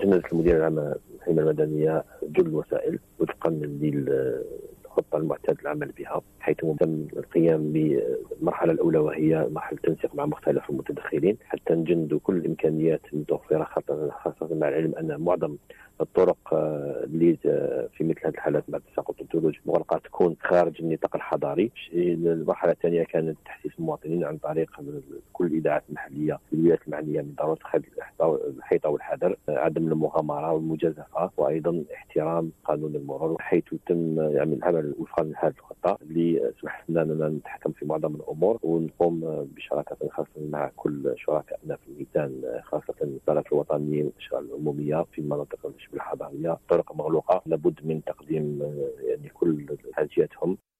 جندت المدير العام للخدمة المدنية جل الوسائل وفقا للخطة المعتاد العمل بها، حيث تم القيام بالمرحلة الأولى وهي مرحلة التنسيق مع مختلف المتدخلين حتى نجندوا كل الإمكانيات المتوفرة، خاصة مع العلم أن معظم الطرق اللي في مثل هذه الحالات بعد تساقط الثلوج مغلقة تكون خارج النطاق الحضاري. المرحلة الثانية كانت تحسيس المواطنين عن طريق كل الإذاعات المحلية في الولايات المعنية من ضرورة اتخاذ الحيطة والحذر، عدم المغامرة والمجازفة، وأيضا احترام قانون المرور، حيث تم العمل وفقا لهذه الخطة اللي سمحت لنا أننا نتحكم في معظم الأمور ونقوم بشراكة خاصة مع كل شركائنا في الميدان، خاصة الإدارات الوطنية والأشغال العمومية في المناطق الحضرية. طرق مغلوقة لابد من تقديم كل حاجياتهم.